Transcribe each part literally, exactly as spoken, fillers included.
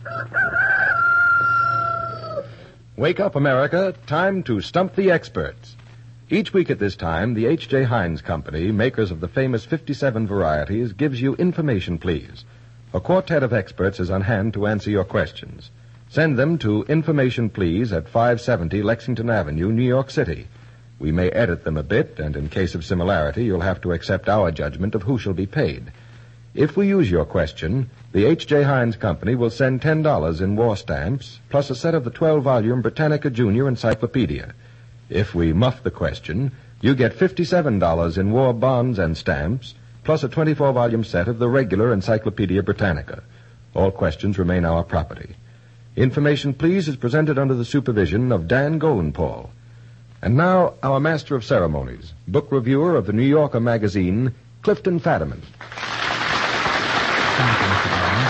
Wake up, America. Time to stump the experts. Each week at this time, the H J. Heinz Company, makers of the famous fifty-seven varieties, gives you Information Please. A quartet of experts is on hand to answer your questions. Send them to Information Please at five seventy Lexington Avenue, New York City. We may edit them a bit, and in case of similarity, you'll have to accept our judgment of who shall be paid. If we use your question, the H J. Heinz Company will send ten dollars in war stamps, plus a set of the twelve-volume Britannica Junior Encyclopedia. If we muff the question, you get fifty-seven dollars in war bonds and stamps, plus a twenty-four-volume set of the regular Encyclopedia Britannica. All questions remain our property. Information Please is presented under the supervision of Dan Golenpaul. And now, our master of ceremonies, book reviewer of the New Yorker magazine, Clifton Fadiman. Thank you, Mister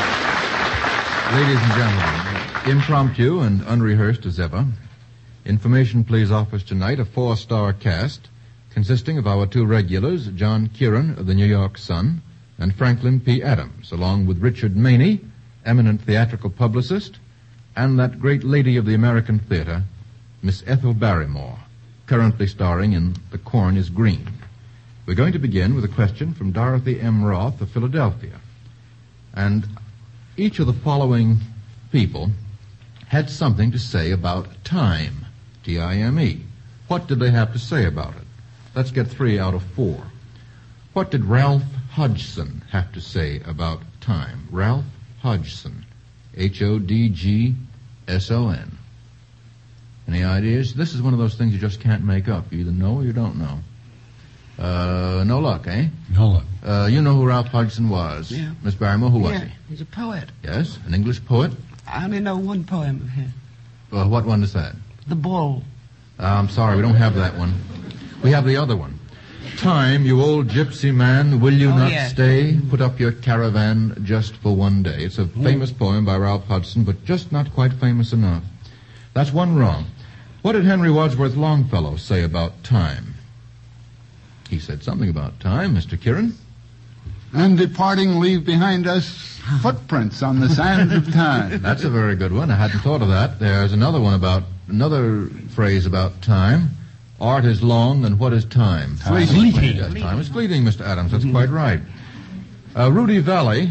Brown. Ladies and gentlemen, impromptu and unrehearsed as ever, Information Please offers tonight a four-star cast consisting of our two regulars, John Kieran of the New York Sun and Franklin P. Adams, along with Richard Maney, eminent theatrical publicist, and that great lady of the American theater, Miss Ethel Barrymore, currently starring in The Corn is Green. We're going to begin with a question from Dorothy M. Roth of Philadelphia. And each of the following people had something to say about time. T I M E. What did they have to say about it? Let's get three out of four. What did Ralph Hodgson have to say about time? Ralph Hodgson. H O D G S O N. Any ideas? This is one of those things you just can't make up. You either know or you don't know. Uh, no luck, eh? No luck. Uh, you know who Ralph Hodgson was? Yeah. Miss Barrymore, who was yeah, he? He's a poet. Yes, an English poet. I only know one poem of his. Well, what one is that? The Bull. Uh, I'm sorry, we don't have that one. We have the other one. Time, you old gypsy man, will you Oh, not yeah. stay? Put up your caravan just for one day. It's a famous poem by Ralph Hodgson, but just not quite famous enough. That's one wrong. What did Henry Wadsworth Longfellow say about time? He said something about time, Mister Kieran. And departing, leave behind us footprints on the sands of time. That's a very good one. I hadn't thought of that. There's another one about, another phrase about time. Art is long, and what is time? Time. Fleeting. Yes, time is fleeting, Mister Adams. That's quite right. Uh, Rudy Valley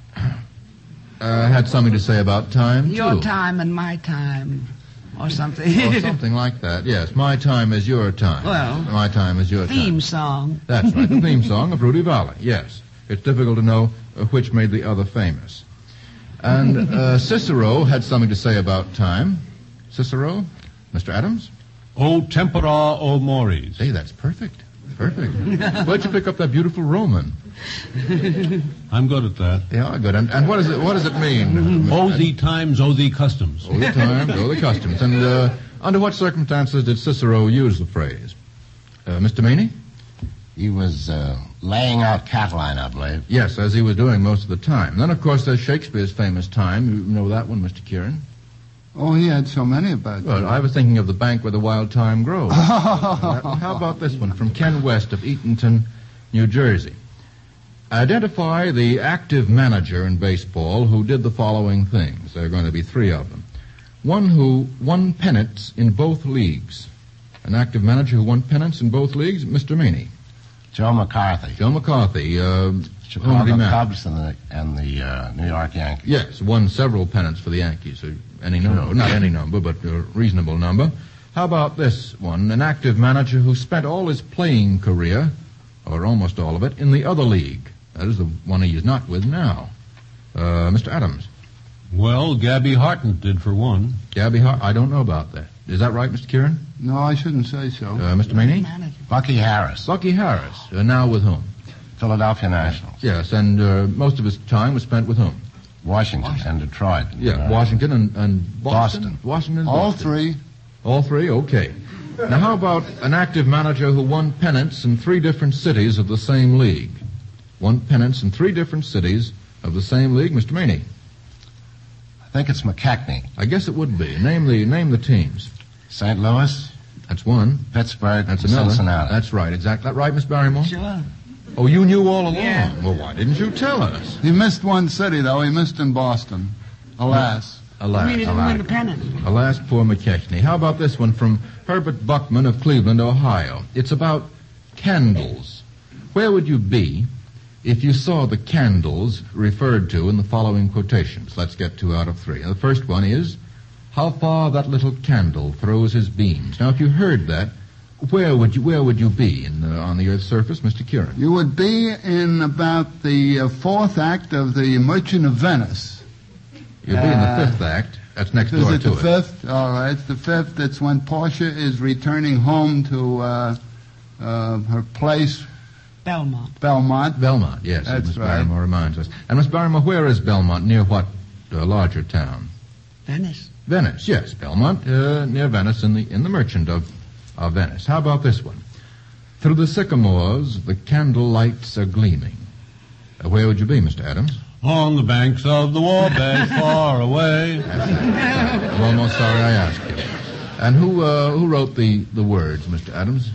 uh, had something to say about time, too. Your time and my time. Or something. Or something like that, yes. My time is your time. Well, My time is your time. Theme song. That's right, the theme song of Rudy Valley, yes. It's difficult to know uh, which made the other famous. And uh, Cicero had something to say about time. Cicero? Mister Adams? O tempora o mores. Hey, that's perfect. Perfect. Where'd you pick up that beautiful Roman? I'm good at that. They are good. And, and what, is it, what does it mean? O the times, O the customs. O the times, O the customs. And uh, under what circumstances did Cicero use the phrase? Uh, Mister Maney? He was uh, laying out Catiline, I believe. Yes, as he was doing most of the time. Then, of course, there's Shakespeare's famous time. You know that one, Mister Kieran? Oh, he had so many about Well, that. I was thinking of The Bank Where the Wild Thyme Grows. How about this one from Ken West of Eatonton, New Jersey? Identify the active manager in baseball who did the following things. There are going to be three of them. One who won pennants in both leagues. An active manager who won pennants in both leagues, Mister Maney. Joe McCarthy. Joe McCarthy. Uh, Chicago Cubs and the, and the uh, New York Yankees. Yes, won several pennants for the Yankees. Uh, any number, not any number, but a reasonable number. How about this one? An active manager who spent all his playing career, or almost all of it, in the other league. That is the one he is not with now. Uh, Mister Adams. Well, Gabby Harton did for one. Gabby Hart. I don't know about that. Is that right, Mister Kieran? No, I shouldn't say so. Uh, Mister Maney? Manager. Bucky Harris. Bucky Harris. Uh, now with whom? Philadelphia Nationals. Yes, and uh, most of his time was spent with whom? Washington, and Detroit. Yeah, Uh, Washington and, and Boston. Boston. Washington and All Boston. three. All three? Okay. Now, how about an active manager who won pennants in three different cities of the same league? Won pennants in three different cities of the same league, Mister Maney? I think it's McKechnie. I guess it would be. Name the name the teams. Saint Louis, That's one. Pittsburgh, That's and another. Cincinnati. That's right. Exactly. That right, Miss Barrymore? Sure. Oh, you knew all along. Yeah. Well, why didn't you tell us? He missed one city, though. He missed in Boston. Alas. Alas. I mean, it's alas. independent. Alas, poor McKechnie. How about this one from Herbert Buckman of Cleveland, Ohio? It's about candles. Where would you be if you saw the candles referred to in the following quotations? Let's get two out of three. The first one is, how far that little candle throws his beams. Now, if you heard that, where would you where would you be in the, on the Earth's surface, Mister Kieran? You would be in about the uh, fourth act of The Merchant of Venice. You'll be in the fifth act. That's next Is door it to the it. fifth? All right, it's the fifth. It's when Portia is returning home to uh, uh, her place, Belmont. Belmont. Belmont, yes. That's Miss right. Barrymore reminds us. And Miss Barrymore, where is Belmont? Near what uh, larger town? Venice. Venice, yes. Belmont, uh, near Venice, in the in the Merchant of, of Venice. How about this one? Through the sycamores, the candle lights are gleaming. Uh, where would you be, Mister Adams? On the banks of the Wabash, far away. I'm almost sorry I asked you. And who uh, who wrote the, the words, Mister Adams?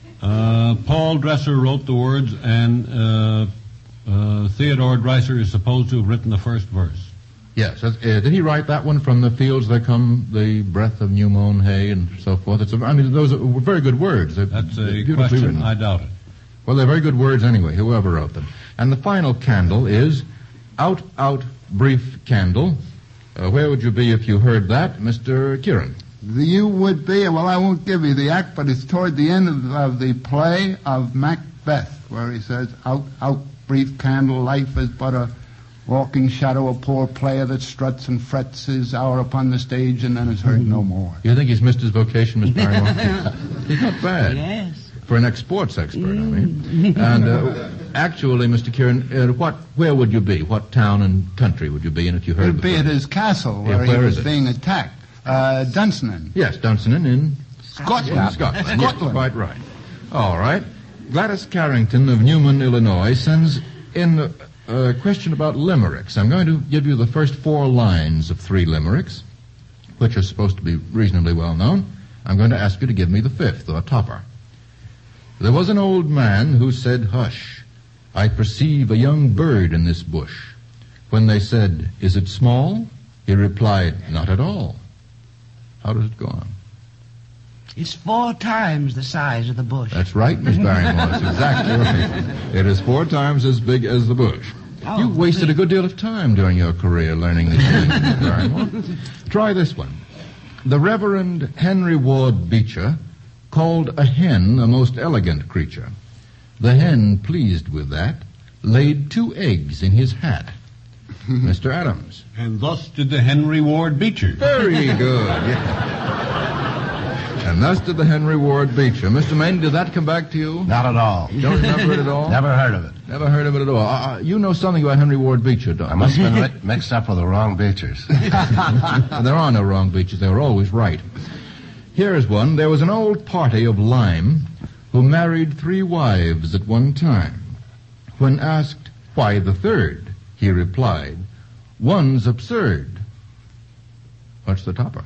Uh, Paul Dresser wrote the words, and uh, uh, Theodore Dreiser is supposed to have written the first verse. Yes. Uh, did he write that one? From the fields there come the breath of new mown hay and so forth. It's a, I mean, those are very good words. They're, That's they're a beautifully question. written. I doubt it. Well, they're very good words anyway, whoever wrote them. And the final candle is Out, Out, Brief Candle. Uh, where would you be if you heard that, Mister Kieran? You would be, well, I won't give you the act, but it's toward the end of, of the play of Macbeth, where he says, out, out, brief candle, life is but a walking shadow, a poor player that struts and frets his hour upon the stage and then is heard no more. You think he's missed his vocation, Miss Barrymore? He's not bad. Yes. For an ex-sports expert, I mean. And uh, actually, Mister Kieran, uh, what, where would you be? What town and country would you be in if you heard He'd the be at phrase? his castle Yeah, where where he is was it? being attacked. Uh, Dunsinane. Yes, Dunsinane in Scotland. in Scotland. Yes, Scotland. quite right. All right. Gladys Carrington of Newman, Illinois, sends in a, a question about limericks. I'm going to give you the first four lines of three limericks, which are supposed to be reasonably well known. I'm going to ask you to give me the fifth, or topper. There was an old man who said, "Hush, I perceive a young bird in this bush." When they said, "Is it small?" he replied, "Not at all." How does it go on? It's four times the size of the bush. That's right, Miss Barrymore. That's exactly right. It is four times as big as the bush. Oh, you wasted a good deal of time during your career learning these things, Miss Barrymore. Try this one. The Reverend Henry Ward Beecher called a hen a most elegant creature. The hen, pleased with that, laid two eggs in his hat. Mister Adams. And thus did the Henry Ward Beecher. Very good. Yeah. And thus did the Henry Ward Beecher. Mister Maine, did that come back to you? Not at all. You don't remember it at all? Never heard of it. Never heard of it at all. Uh, you know something about Henry Ward Beecher, don't I you? must have been mi- mixed up with the wrong Beechers. There are no wrong Beechers. They were always right. Here is one. There was an old party of Lyme who married three wives at one time. When asked, why the third, he replied, one's absurd. What's the topper?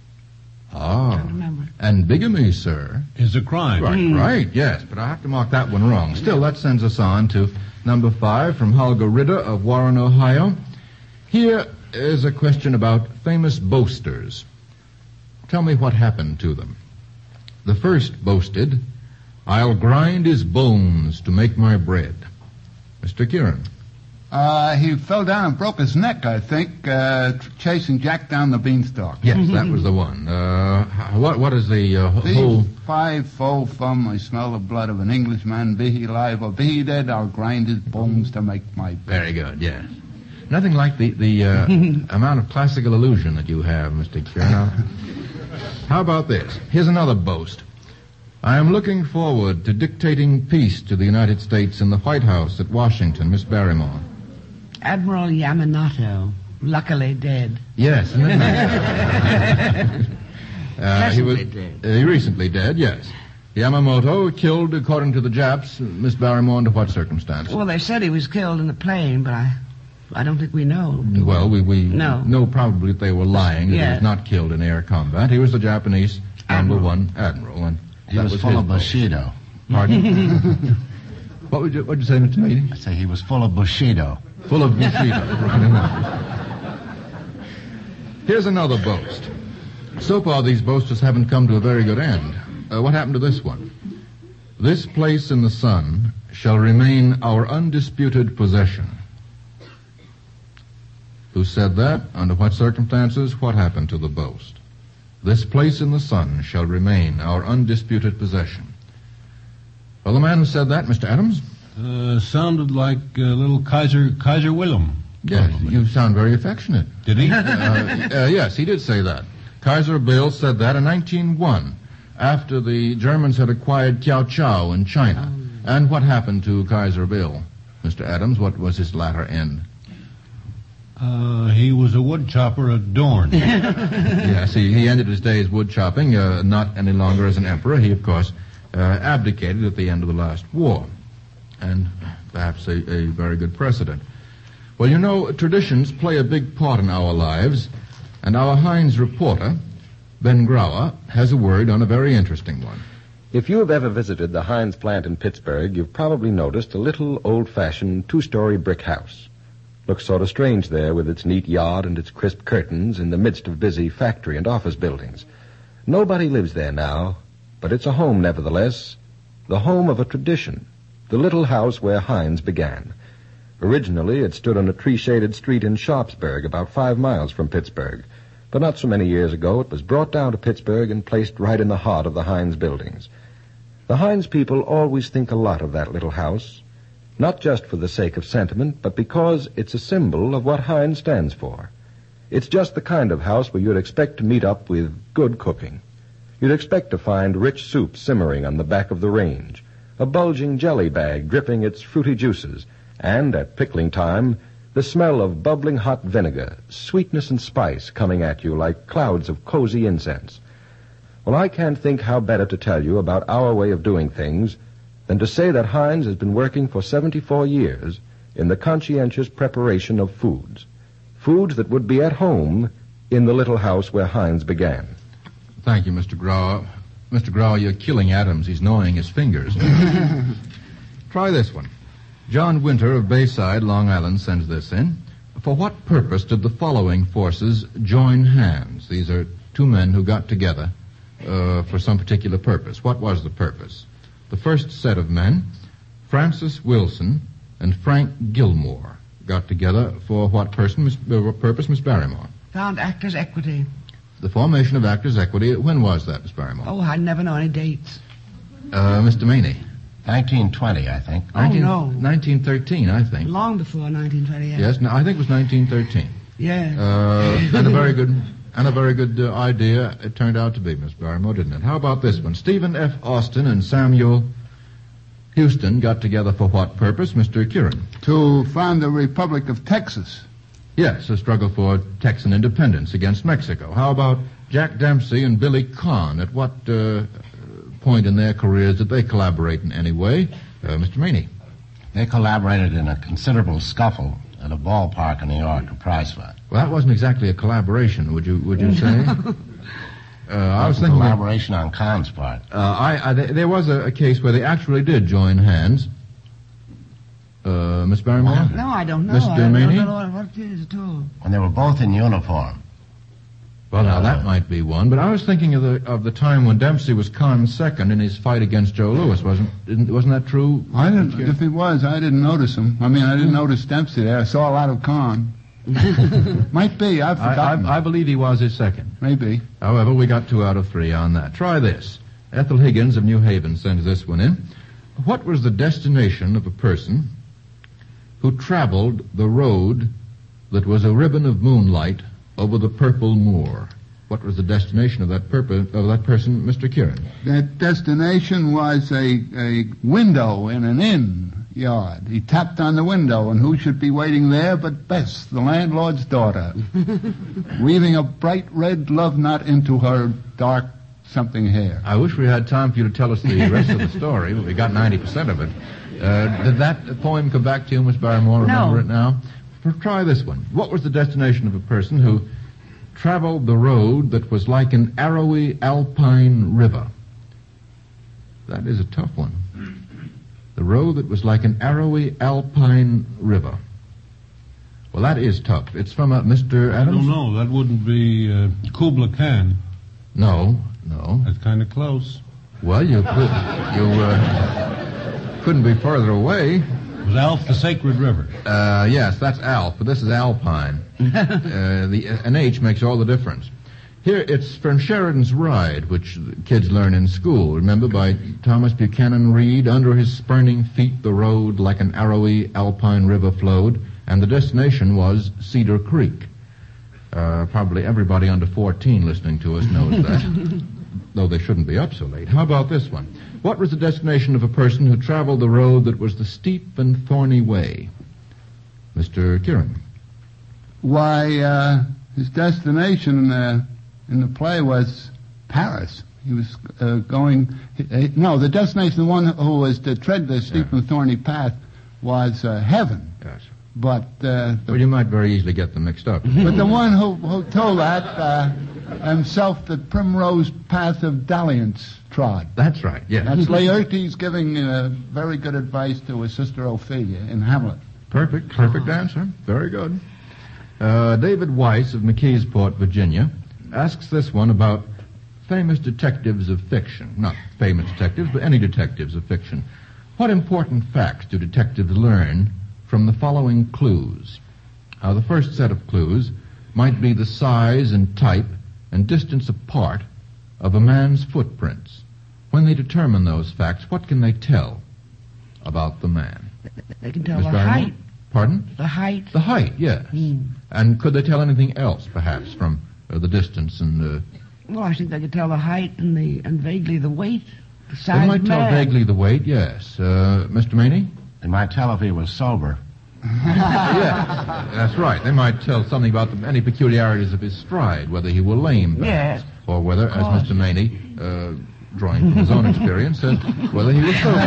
Ah. Can't remember. And bigamy, sir. Is a crime. Right, right, yes, but I have to mark that one wrong. Still, that sends us on to number five from Holger Ritter of Warren, Ohio. Here is a question about famous boasters. Tell me what happened to them. The first boasted, I'll grind his bones to make my bread. Mister Kieran. Uh, he fell down and broke his neck, I think, uh, tr- chasing Jack down the beanstalk. Yes, that was the one. Uh, h- what, what is the uh, Be whole... five fold thumb, I smell the blood of an Englishman, be he alive or be he dead, I'll grind his bones to make my bread. Very good, yes. Nothing like the, the uh, amount of classical illusion that you have, Mister Kieran. Now, how about this? Here's another boast. I am looking forward to dictating peace to the United States in the White House at Washington, Miss Barrymore. Admiral Yamamoto, luckily dead. Yes, isn't it nice? uh, he was Recently dead. uh, he recently dead, yes. Yamamoto killed, according to the Japs, Miss Barrymore, under what circumstance? Well, they said he was killed in the plane, but I, I don't think we know. Well, we, we No. know probably that they were lying, that he Yeah. was not killed in air combat. He was the Japanese number Admiral. one admiral, and He that was, was full his of boast. Bushido. Pardon? what would you, what'd you say, Mister Meady? I say he was full of Bushido. Full of Bushido. Right. Here's another boast. So far, these boasters haven't come to a very good end. Uh, what happened to this one? This place in the sun shall remain our undisputed possession. Who said that? Under what circumstances? What happened to the boast? This place in the sun shall remain our undisputed possession. Well, the man who said that, Mister Adams? Uh, sounded like uh, little Kaiser Kaiser Wilhelm. Yes, you sound very affectionate. Did he? uh, uh, yes, he did say that. Kaiser Bill said that in nineteen oh one, after the Germans had acquired Kiao Chau in China. And what happened to Kaiser Bill, Mister Adams? What was his latter end? Uh, he was a wood chopper at Dorn. Yes, he, he ended his days wood chopping, uh, not any longer as an emperor. He, of course, uh, abdicated at the end of the last war. And perhaps a, a very good precedent. Well, you know, traditions play a big part in our lives, and our Heinz reporter, Ben Grauer, has a word on a very interesting one. If you have ever visited the Heinz plant in Pittsburgh, you've probably noticed a little old-fashioned two-story brick house. Looks sort of strange there with its neat yard and its crisp curtains in the midst of busy factory and office buildings. Nobody lives there now, but it's a home nevertheless, the home of a tradition, the little house where Heinz began. Originally, it stood on a tree-shaded street in Sharpsburg, about five miles from Pittsburgh. But not so many years ago, it was brought down to Pittsburgh and placed right in the heart of the Heinz buildings. The Heinz people always think a lot of that little house, not just for the sake of sentiment, but because it's a symbol of what Heinz stands for. It's just the kind of house where you'd expect to meet up with good cooking. You'd expect to find rich soup simmering on the back of the range, a bulging jelly bag dripping its fruity juices, and, at pickling time, the smell of bubbling hot vinegar, sweetness and spice coming at you like clouds of cozy incense. Well, I can't think how better to tell you about our way of doing things than to say that Heinz has been working for seventy-four years in the conscientious preparation of foods. Foods that would be at home in the little house where Heinz began. Thank you, Mister Grauer. Mister Grauer, you're killing Adams. He's gnawing his fingers. Try this one. John Winter of Bayside, Long Island, sends this in. For what purpose did the following forces join hands? These are two men who got together uh, for some particular purpose. What was the purpose? The first set of men, Francis Wilson and Frank Gilmore, got together for what person, Miss, uh, purpose, Miss Barrymore? Found Actors' Equity. The formation of Actors' Equity, when was that, Miss Barrymore? Oh, I never know any dates. Uh, Mister Maney? nineteen twenty, I think. Oh, no. nineteen thirteen, I think. Long before nineteen twenty-eight. Yes, no, I think it was nineteen thirteen. Yeah. Uh, and a very good, and a very good uh, idea it turned out to be, Miss Barrymore, didn't it? How about this one? Stephen F. Austin and Samuel Houston got together for what purpose, Mister Kieran? To found the Republic of Texas. Yes, a struggle for Texan independence against Mexico. How about Jack Dempsey and Billy Kahn? At what uh, point in their careers did they collaborate in any way? Uh, Mister Maney? They collaborated in a considerable scuffle at a ballpark in New York, a prize fight. Well, that wasn't exactly a collaboration, would you would you say? uh, I was thinking collaboration on Kahn's part. Uh, I, I, there was a, a case where they actually did join hands. Uh, Miss Barrymore? No, I don't know. Mister I don't Maney? know what it is at all. When they were both in uniform. Well, now that might be one, but I was thinking of the of the time when Dempsey was Kahn's second in his fight against Joe Louis. Wasn't isn't, wasn't that true? I didn't. If it was, I didn't notice him. I mean, I didn't notice Dempsey there. I saw a lot of Kahn. Might be. I've forgotten. I, I, I believe he was his second. Maybe. However, we got two out of three on that. Try this. Ethel Higgins of New Haven sends this one in. What was the destination of a person who traveled the road that was a ribbon of moonlight over the purple moor? What was the destination of that purpose of that person, Mister Kieran? That destination was a, a window in an inn yard. He tapped on the window, and who should be waiting there but Bess, the landlord's daughter, weaving a bright red love knot into her dark something hair. I wish we had time for you to tell us the rest of the story, but we got ninety percent of it. Uh, did that poem come back to you, Miss Barrymore? Remember No. it now? Try this one. What was the destination of a person who traveled the road that was like an arrowy alpine river? That is a tough one. The road that was like an arrowy alpine river. Well, that is tough. It's from uh, Mister I Adams? don't know. That wouldn't be uh, Kubla Khan. No, no. That's kind of close. Well, you could, you uh, couldn't be further away. It was Alf the Sacred River. Uh, yes, that's Alf, but this is Alpine. uh, the an H makes all the difference. Here, it's from Sheridan's Ride, which kids learn in school. Remember, by Thomas Buchanan Reed, under his spurning feet the road like an arrowy Alpine river flowed, and the destination was Cedar Creek. Uh, probably everybody under fourteen listening to us knows that, though they shouldn't be up so late. How about this one? What was the destination of a person who traveled the road that was the steep and thorny way? Mister Kieran. Why, uh, his destination uh, in the play was Paris. He was uh, going... Uh, no, the destination, the one who was to tread the steep Yeah. and thorny path was uh, heaven. Yes. But uh, the Well, you might very easily get them mixed up. But the one who, who told that uh, himself the primrose path of dalliance trod. That's right, yes. That's Laertes giving uh, very good advice to his sister Ophelia in Hamlet. Perfect, perfect answer. Very good. Uh, David Weiss of McKeesport, Virginia, asks this one about famous detectives of fiction. Not famous detectives, but any detectives of fiction. What important facts do detectives learn from the following clues? Now, the first set of clues might be the size and type and distance apart of a man's footprints. When they determine those facts, what can they tell about the man? They can tell Miss the Barrymore? height. Pardon? The height. The height, yes. Mm. And could they tell anything else, perhaps, from uh, the distance and... Uh, Well, I think they could tell the height and the and vaguely the weight, the size they might of tell man. vaguely the weight, yes. Uh, Mister Maney? They might tell if he was sober. Yes, that's right. They might tell something about the, any peculiarities of his stride, whether he were lame, perhaps, Yes. or whether, as course. Mister Maney, uh, drawing from his own experience, said whether he was sober.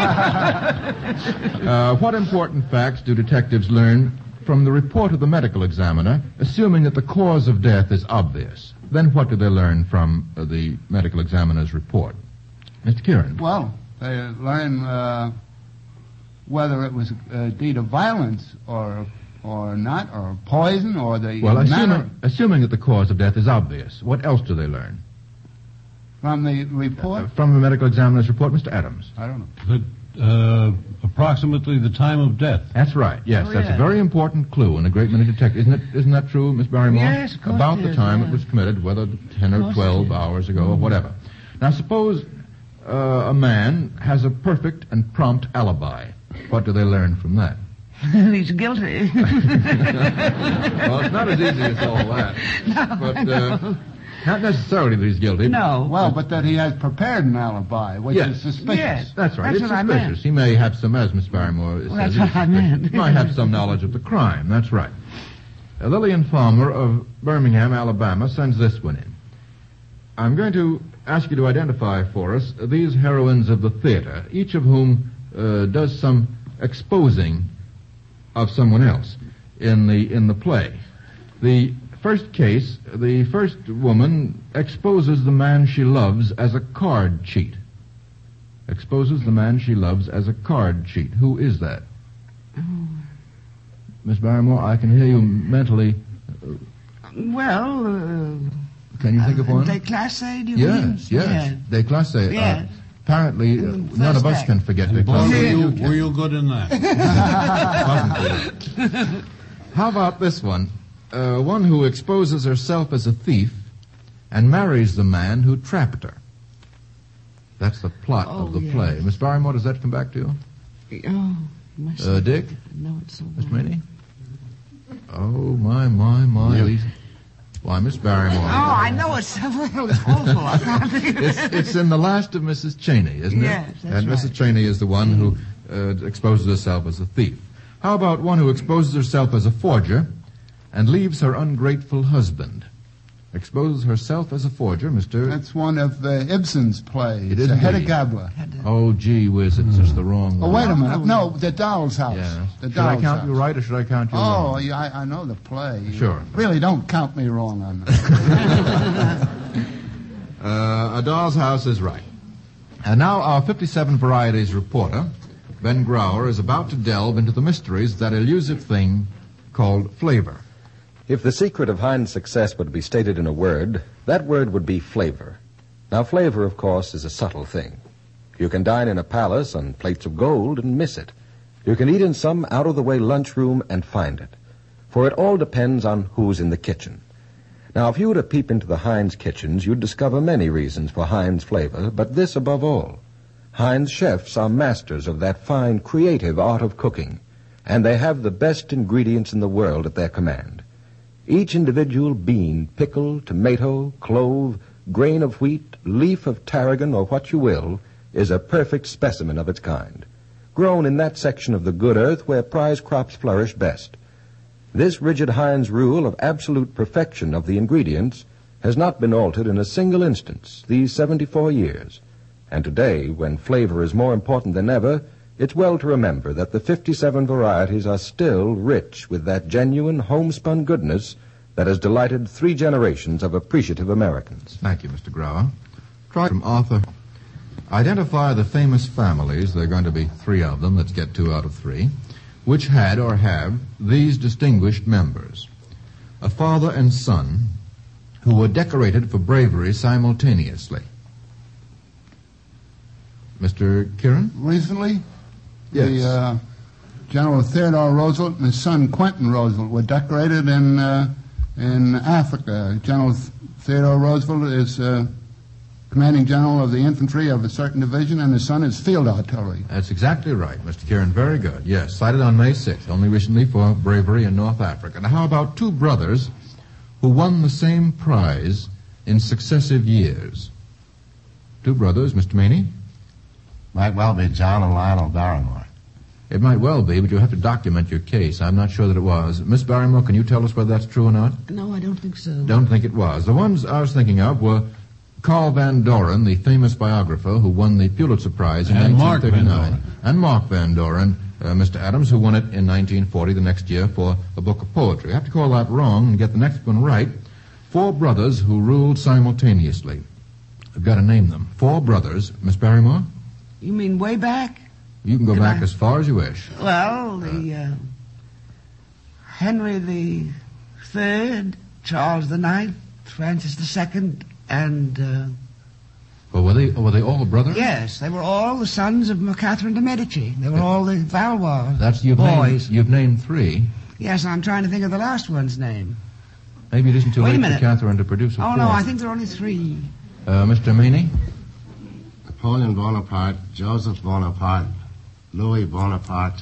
uh, what important facts do detectives learn from the report of the medical examiner, assuming that the cause of death is obvious? Then what do they learn from uh, the medical examiner's report? Mister Kieran? Well, they learn uh, whether it was a deed of violence or or not, or poison, or the Well, manner assuming, assuming that the cause of death is obvious, what else do they learn? from the report. Uh, from the medical examiner's report, Mister Adams. I don't know. But, uh, approximately the time of death. That's right. Yes, Oh, that's yeah. a very important clue in a great many detectives. Isn't it? Isn't that true, Miss Barrymore? Yes, of course About it the is, time yeah. it was committed, whether ten Of or course it twelve is. hours ago or whatever. Now, suppose uh, a man has a perfect and prompt alibi. What do they learn from that? He's guilty. Well, it's not as easy as all that. But uh, not necessarily that he's guilty. No. Well, but that he has prepared an alibi, which Yes. is suspicious. Yes. That's right. That's it's what I suspicious. meant. He may have some, as Miss Barrymore says, that's he's what I suspicious. meant. He might have some knowledge of the crime. That's right. Uh, Lillian Farmer of Birmingham, Alabama, sends this one in. I'm going to ask you to identify for us these heroines of the theater, each of whom uh, does some exposing of someone else in the in the play. The first case, the first woman exposes the man she loves as a card cheat. Exposes the man she loves as a card cheat. Who is that? Miss Barrymore, I can hear you mentally. Well, uh, Can you think of one? They classe, do you mean? Yes, yes. They classe. Uh, Yes. apparently, uh, Mm, none of first us act. can forget the Boy, classe. were you, were you good in that? How about this one? Uh, one who exposes herself as a thief and marries the man who trapped her. That's the plot Oh, of the yes. play. Miss Barrymore, does that come back to you? Oh, must Uh, Dick? No, it's so Mister bad. Maney? Oh, my, my, my. These... Why, Miss Barrymore. Oh, I know it's, it's awful. I can't think of It's, it. it's in The Last of Missus Cheney, isn't it? Yes, that's And Missus right. Cheney is the one who uh, exposes herself as a thief. How about one who exposes herself as a forger and leaves her ungrateful husband? Exposes herself as a forger, Mister That's one of uh, Ibsen's plays. It is uh, Hedda indeed. Gabler. Oh, gee whiz, it's just the wrong Oh, one. wait a minute. No, The Doll's House. Yeah. The Should I Doll's count House. you right or should I count you Oh, wrong? yeah, I, I know the play. You Sure. Really, don't count me wrong on that. Uh, A Doll's House is right. And now our fifty-seven Varieties reporter, Ben Grauer, is about to delve into the mysteries of that elusive thing called flavor. If the secret of Heinz' success were to be stated in a word, that word would be flavor. Now, flavor, of course, is a subtle thing. You can dine in a palace on plates of gold and miss it. You can eat in some out-of-the-way lunchroom and find it. For it all depends on who's in the kitchen. Now, if you were to peep into the Heinz kitchens, you'd discover many reasons for Heinz flavor, but this above all. Heinz chefs are masters of that fine, creative art of cooking, and they have the best ingredients in the world at their command. Each individual bean, pickle, tomato, clove, grain of wheat, leaf of tarragon, or what you will, is a perfect specimen of its kind, grown in that section of the good earth where prize crops flourish best. This rigid Heinz rule of absolute perfection of the ingredients has not been altered in a single instance these seventy-four years. And today, when flavor is more important than ever, it's well to remember that the fifty-seven varieties are still rich with that genuine homespun goodness that has delighted three generations of appreciative Americans. Thank you, Mister Grauer. Try from Arthur. Identify the famous families, there are going to be three of them, let's get two out of three, which had or have these distinguished members. A father and son who were decorated for bravery simultaneously. Mister Kieran? Recently, Yes. the uh, General Theodore Roosevelt and his son Quentin Roosevelt were decorated in uh, in Africa. General Theodore Roosevelt is uh, commanding general of the infantry of a certain division, and his son is field artillery. That's exactly right, Mister Kieran. Very good. Yes, cited on May sixth, only recently for bravery in North Africa. Now, how about two brothers who won the same prize in successive years? Two brothers, Mister Maney? Might well be John and Lionel Barrymore. It might well be, but you have to document your case. I'm not sure that it was. Miss Barrymore, can you tell us whether that's true or not? No, I don't think so. Don't think it was. The ones I was thinking of were Carl Van Doren, the famous biographer who won the Pulitzer Prize in And Mark nineteen Van thirty-nine. Doren. And Mark Van Doren, uh, Mister Adams, who won it in nineteen forty, the next year, for a book of poetry. I have to call that wrong and get the next one right. Four brothers who ruled simultaneously. I've got to name them. Four brothers. Miss Barrymore? You mean way back? You can go Can back I- as far as you wish. Well, the uh, Henry the Third, Charles the Ninth, Francis the Second, and uh, Well, were they, were they all brothers? yes, they were all the sons of Catherine de Medici. They were all the Valois That's, you've named, boys. you've named three. Yes, I'm trying to think of the last one's name. Maybe it isn't too Wait a late for minute. Catherine to produce a Oh fourth. no, I think there are only three. Uh, Mister Maney? Napoleon Bonaparte, Joseph Bonaparte, Louis Bonaparte.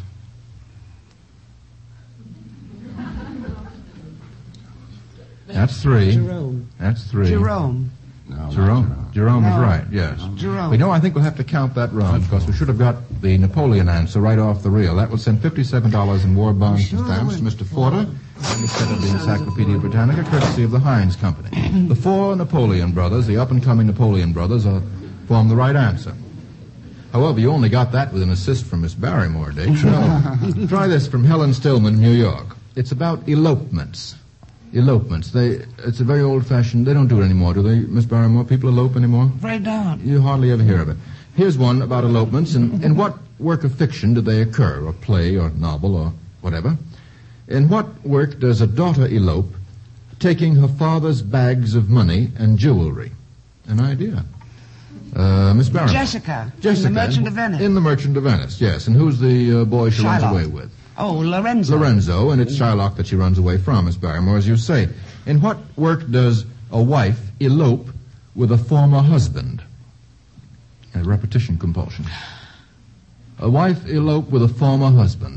That's three. Jerome. That's three. Jerome. No, not Jerome. Jerome is No. right, yes. Jerome. We know, I think we'll have to count that wrong because we should have got the Napoleon answer right off the reel. That will send fifty-seven dollars in war bonds Sure and stamps will. to Mister Porter and the set of the Encyclopedia Britannica, courtesy of the Heinz Company. The four Napoleon brothers, the up-and-coming Napoleon brothers, are, form the right answer. However, you only got that with an assist from Miss Barrymore, Dick. So, try this from Helen Stillman, New York. It's about elopements. Elopements. They, it's a very old-fashioned, they don't do it anymore, do they, Miss Barrymore? People elope anymore? Afraid not. You hardly ever hear of it. Here's one about elopements. In, in what work of fiction do they occur, or play, or novel, or whatever? In what work does a daughter elope, taking her father's bags of money and jewelry? An idea. Uh, Miss Barrymore. Jessica. Jessica. In The Merchant of Venice. In The Merchant of Venice, yes. And who's the uh, boy she Shylock. runs away with? Oh, Lorenzo. Lorenzo, and it's Shylock that she runs away from, Miss Barrymore, as you say. In what work does a wife elope with a former husband? A repetition compulsion. A wife elope with a former husband.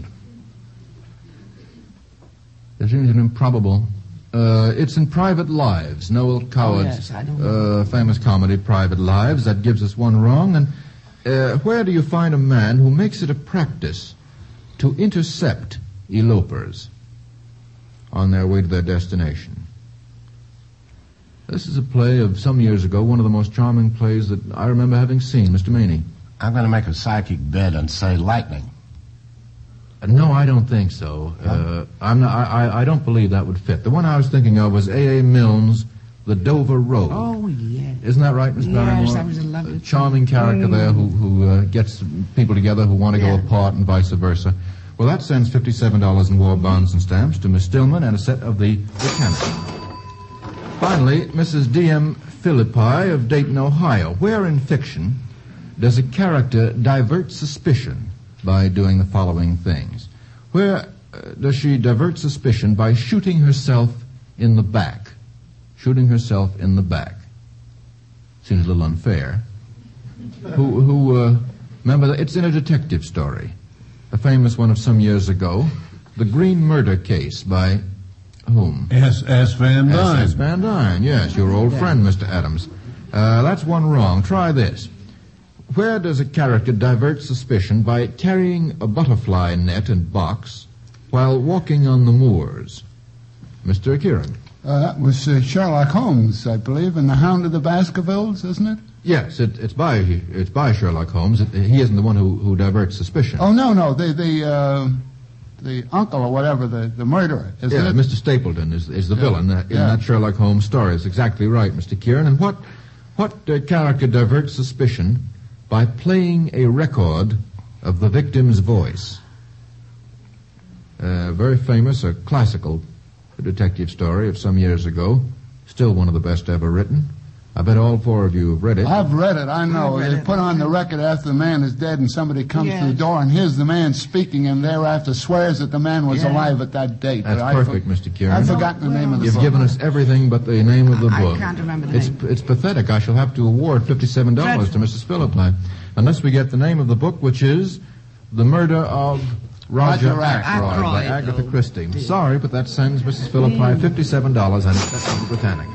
There seems an improbable. Uh, it's in Private Lives, Noel Coward's yes, I don't know. uh, famous comedy, Private Lives. That gives us one wrong. And uh, where do you find a man who makes it a practice to intercept elopers on their way to their destination? This is a play of some years ago, one of the most charming plays that I remember having seen. Mister Maney? I'm going to make a psychic bet and say lightning. Uh, no, I don't think so. Uh, I'm not, I, I- I don't believe that would fit. The one I was thinking of was A A. Milne's The Dover Road. Oh, yeah. Isn't that right, Miss Yes, Barrymore? that was a lovely A charming character Mm. there who, who uh, gets people together who want to Yeah. go apart and vice versa. Well, that sends fifty-seven dollars in war bonds and stamps to Miss Stillman and a set of the Britannica. Finally, Missus D M Philippi of Dayton, Ohio. Where in fiction does a character divert suspicion by doing the following things? Where uh, does she divert suspicion by shooting herself in the back? Shooting herself in the back. Seems a little unfair. Who, who, uh, remember, that it's in a detective story. A famous one of some years ago. The Green Murder Case by whom? S. S. Van Dyne. S. S. Van Dyne, yes, your old friend, Mister Adams. Uh, that's one wrong. Try this. Where does a character divert suspicion by carrying a butterfly net and box while walking on the moors? Mister Kieran. Uh, that was uh, Sherlock Holmes, I believe, in The Hound of the Baskervilles, isn't it? Yes, it, it's by it's by Sherlock Holmes. It, he isn't the one who, who diverts suspicion. Oh, no, no, the the uh, the uncle or whatever, the, the murderer, isn't yeah, it? Mister Stapleton is, is the Yeah. villain uh, in Yeah. that Sherlock Holmes story. It's exactly right, Mister Kieran. And what, what uh, character diverts suspicion by playing a record of the victim's voice? Uh, very famous, a classical detective story of some years ago. Still one of the best ever written. I bet all four of you have read it. I've read it, I know. I've read They it. put on the record after the man is dead and somebody comes Yeah. to the door and here's the man speaking and thereafter swears that the man was Yeah. alive at that date. That's But I perfect, for- Mister Kieran. I've forgotten the name of the You've book. given us everything but the name of the I book. can't remember the it's, name. It's pathetic. I shall have to award fifty-seven dollars to Dreadful. Missus Philippi unless we get the name of the book, which is The Murder of Roger, Roger Ackroyd, Ackroyd. by Agatha Christie. Sorry, but that sends Missus Philippi fifty-seven dollars and it's the Britannica.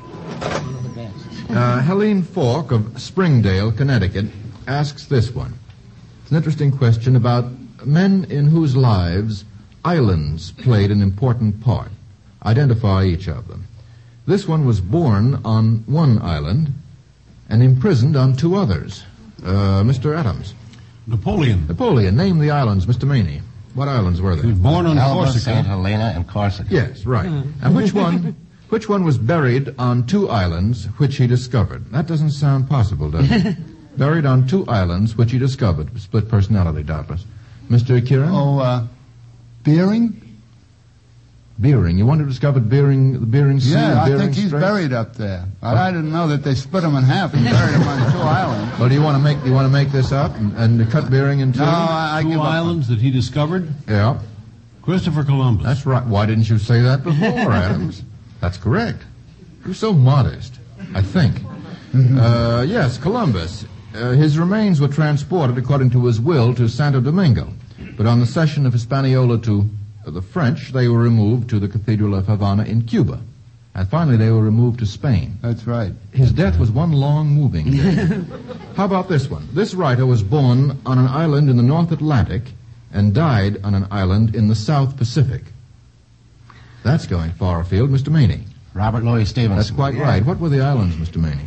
Uh, Helene Falk of Springdale, Connecticut, asks this one. It's an interesting question about men in whose lives islands played an important part. Identify each of them. This one was born on one island and imprisoned on two others. Uh, Mister Adams. Napoleon. Napoleon, name the islands, Mister Maney. What islands were He was they? born on Elba, Saint Corsica. Helena, and Corsica. Yes, right. And which one which one was buried on two islands which he discovered? That doesn't sound possible, does it? Buried on two islands which he discovered. Split personality, doubtless. Mister Kieran? Oh, uh, Beering? Bering. You want to discover Bering, the Bering Sea Yeah, and I Bering think he's Strait? buried up there. But I didn't know that they split him in half and buried him on two islands. Well, do you want to make you want to make this up and, and cut Bering in two? No, I, I Two give up. islands that he discovered. Yeah, Christopher Columbus. that's right. Why didn't you say that before, Adams? That's correct. You're so modest, I think. Uh, yes, Columbus. Uh, his remains were transported, according to his will, to Santo Domingo. But on the cession of Hispaniola to uh, the French, they were removed to the Cathedral of Havana in Cuba. And finally, they were removed to Spain. That's right. His death was one long moving day. How about this one? This writer was born on an island in the North Atlantic and died on an island in the South Pacific. That's going far afield, Mister Maney. Robert Louis Stevenson. That's quite right. What were the islands, Mister Maney?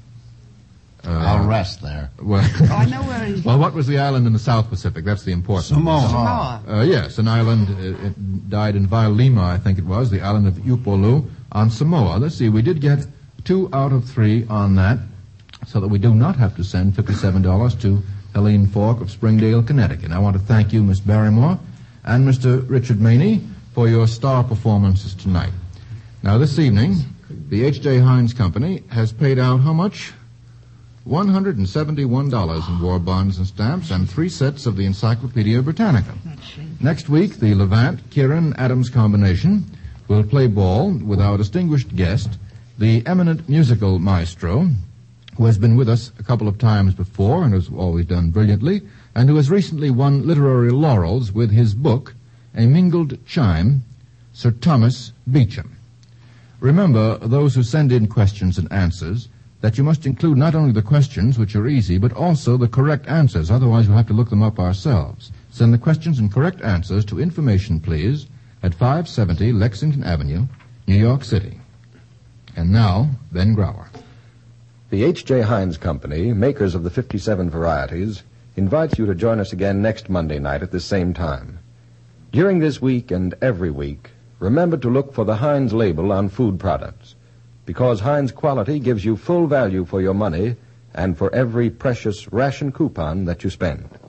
Uh, I'll rest there. Well, Oh, I know where he's... well, what was the island in the South Pacific? That's the important one. Samoa. Samoa. Uh, yes, an island, uh, it died in Vailima, I think it was, the island of Upolu on Samoa. Let's see, we did get two out of three on that, so that we do not have to send fifty-seven dollars to Helene Falk of Springdale, Connecticut. I want to thank you, Miss Barrymore, and Mister Richard Maney for your star performances tonight. Now, this evening, the H J. Heinz Company has paid out how much? one hundred seventy-one dollars in war bonds and stamps and three sets of the Encyclopedia Britannica. Next week, the Levant Kieran Adams combination will play ball with our distinguished guest, the eminent musical maestro, who has been with us a couple of times before and has always done brilliantly, and who has recently won literary laurels with his book, A Mingled Chime, Sir Thomas Beecham. Remember, those who send in questions and answers, that you must include not only the questions, which are easy, but also the correct answers. Otherwise, we'll have to look them up ourselves. Send the questions and correct answers to Information Please at five seventy Lexington Avenue, New York City. And now, Ben Grauer. The H J. Heinz Company, makers of the fifty-seven varieties, invites you to join us again next Monday night at the same time. During this week and every week, remember to look for the Heinz label on food products, because Heinz quality gives you full value for your money and for every precious ration coupon that you spend.